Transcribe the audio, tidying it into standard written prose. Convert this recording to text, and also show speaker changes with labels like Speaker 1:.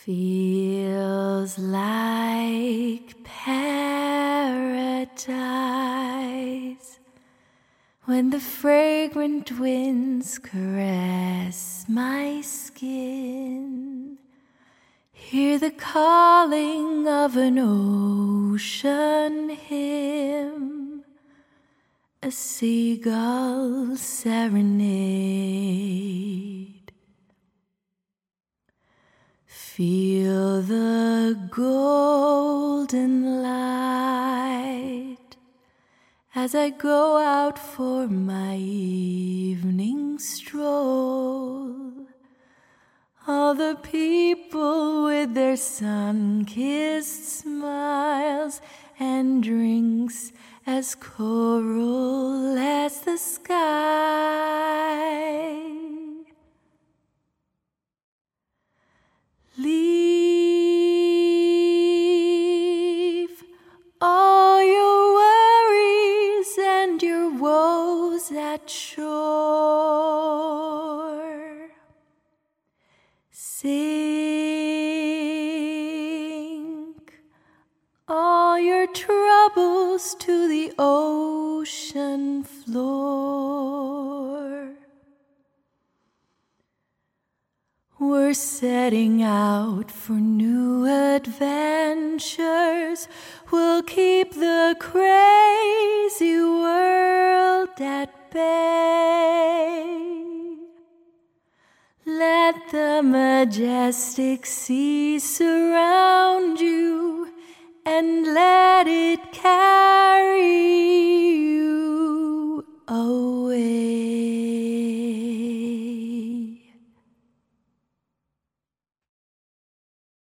Speaker 1: Feels like paradise when the fragrant winds caress my skin. Hear the calling of an ocean hymn, a seagull serenade. Feel the golden light as I go out for my evening stroll. All the people with their sun-kissed smiles and drinks as coral as the sky. Leave all your worries and your woes at shore. Sink all your troubles to the ocean floor. We're setting out for new adventures. We'll keep the crazy world at bay. Let the majestic sea surround you and let it carry you away.